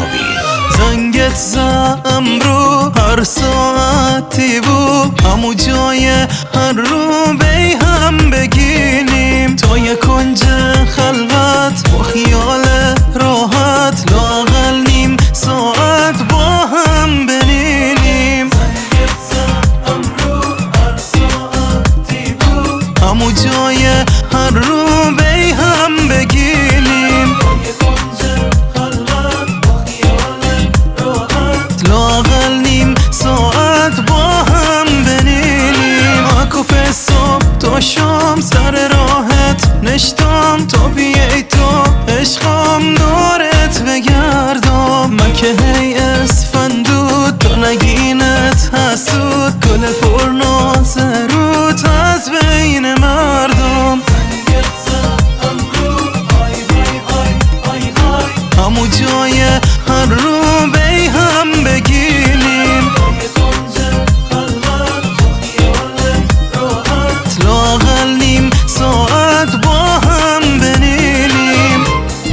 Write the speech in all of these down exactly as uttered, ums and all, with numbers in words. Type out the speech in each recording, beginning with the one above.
نوین. زنگت زم رو هر ساعتی بود، همو جای هر رو بی هم بگینیم تا یه کنج خلوت با خیال راحت، لااقل نیم ساعت با هم بنینیم. زنگت زم رو هر ساعتی بود، همو جای هر رو بی هم بگینیم تا یه کنج خلوت با خیال راحت، لااقل نیم ساعت با هم بنینیم. اکوپ صبح تا شام سر راحت نشتم تا بیای تو عشقم دورت بگردم. من که هی اسفندود تو نگینت حسود، گل پرناز روت از بین مردم. زنگت زم رو آی وای آی آی آی، همو جای هر رو بی هم بگینیم تا یه کنج خلوت با خیال راحت، لااقل نیم ساعت با هم بنینیم.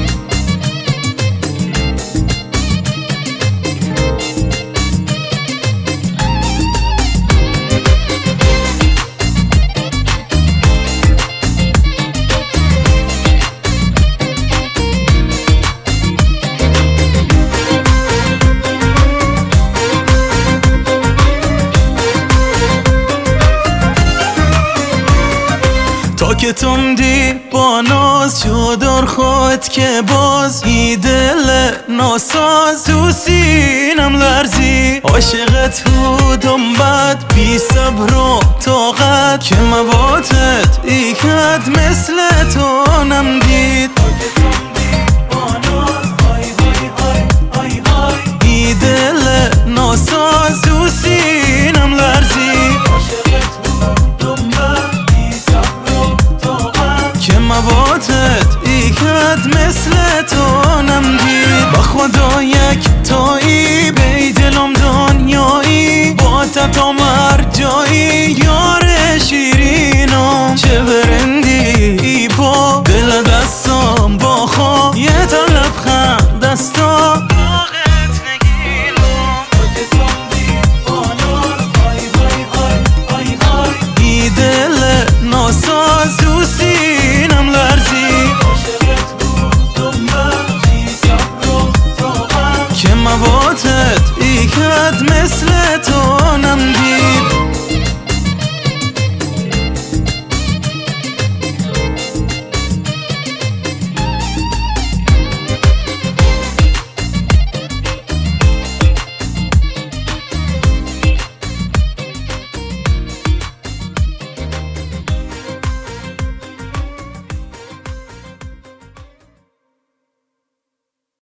تا که تم دی با ناز جدار خود که باز ای دل ناساز تو سینم لرزی. عاشقت بودم بد بی صبر و طاقت که مواتت ای کد مثل تو نمدید. ای دل ناساز تو سینم لرزی. که مواتت ای کد مثل تو نمدید. با خدا یک تایی بی دلم دنیایی، با تا مر جایی یار شیرینم. چه برندی ای با دل دستم با خواه یه تا لبخند دستا ای دل ناساز تو سینم لرزی. که مواتت ای کد مثل تو